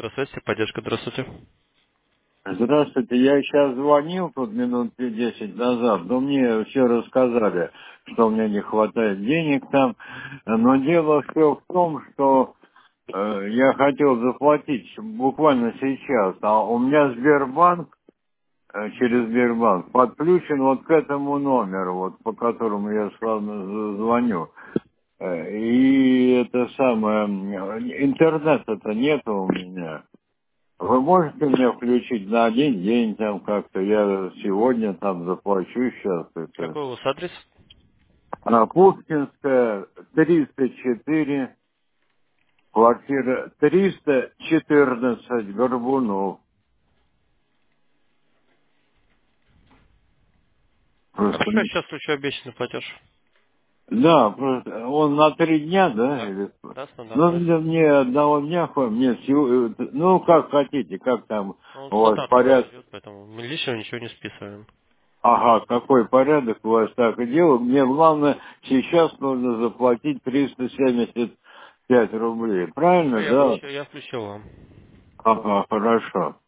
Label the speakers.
Speaker 1: Электросвязь, поддержка, здравствуйте.
Speaker 2: Здравствуйте, я сейчас звонил тут минут 10 назад, но мне все рассказали, что у меня не хватает денег там, но дело все в том, что я хотел заплатить буквально сейчас, а у меня Сбербанк, через Сбербанк подключен вот к этому номеру, вот по которому я с вами звоню. И это самое, интернета-то нету у меня. Вы можете мне включить на один день там как-то? Я сегодня там заплачу сейчас это.
Speaker 1: Какой у вас адрес?
Speaker 2: Пушкинская, 304, квартира 314, Горбунов. Просто,
Speaker 1: Хорошо, я сейчас включу обещанный платеж.
Speaker 2: да, просто он на 3 дня, да?
Speaker 1: Да.
Speaker 2: Или...
Speaker 1: Да,
Speaker 2: Ну,
Speaker 1: стандартно.
Speaker 2: мне одного дня хватит, мне всего, ну, как хотите, как там
Speaker 1: Он
Speaker 2: у вас
Speaker 1: стандартно у нас
Speaker 2: порядок.
Speaker 1: идет, поэтому мы лишнего ничего не списываем.
Speaker 2: Ага, какой порядок у вас так и дело. Мне главное, сейчас нужно заплатить 375 рублей.
Speaker 1: Все,
Speaker 2: Правильно, да?
Speaker 1: я включил вам.
Speaker 2: Ага, хорошо.